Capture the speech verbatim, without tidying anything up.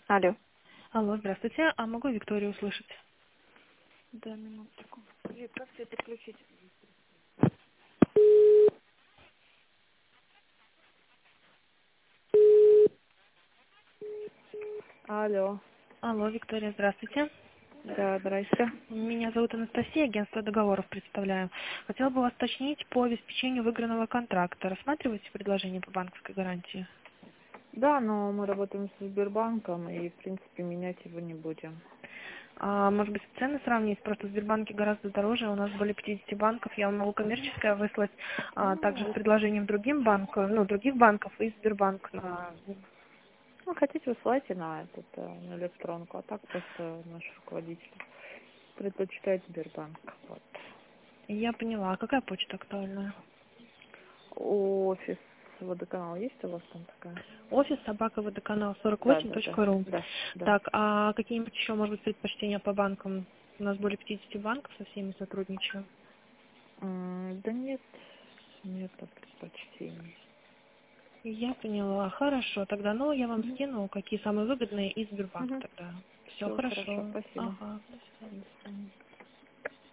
Алло. Алло, здравствуйте. А могу Викторию услышать? Да, минутку. Вик, как тебе подключить? Алло. Алло, Виктория, здравствуйте. Да, здрасте. Меня зовут Анастасия, агентство договоров представляю. Хотела бы вас уточнить по обеспечению выигранного контракта. Рассматриваете предложение по банковской гарантии? Да, но мы работаем со Сбербанком и, в принципе, менять его не будем. А, может быть, цены сравнить? Просто в Сбербанке гораздо дороже. У нас более пятидесяти банков. Я вам могу коммерческое выслать, а, также с Ну, предложением другим банкам, ну, других банков и Сбербанк. на- ну, хотите, высылайте на этот, э, на электронку, а так просто наш руководитель предпочитает Сбербанк. Вот. Я поняла. А какая почта актуальная? Офис водоканал есть у вас там такая? Офис собака водоканал сорок Да, восемь да, да, точка ру. да, да. Так, а какие-нибудь еще, может быть, предпочтения по банкам? У нас более пятидесяти банков, со всеми сотрудничаем. М, Да нет, нет предпочтений. Я поняла. Хорошо, тогда, ну, я вам Угу. скину, какие самые выгодные, и Сбербанк Угу. тогда. Все Все, хорошо, хорошо. спасибо. Ага, до свидания. До свидания.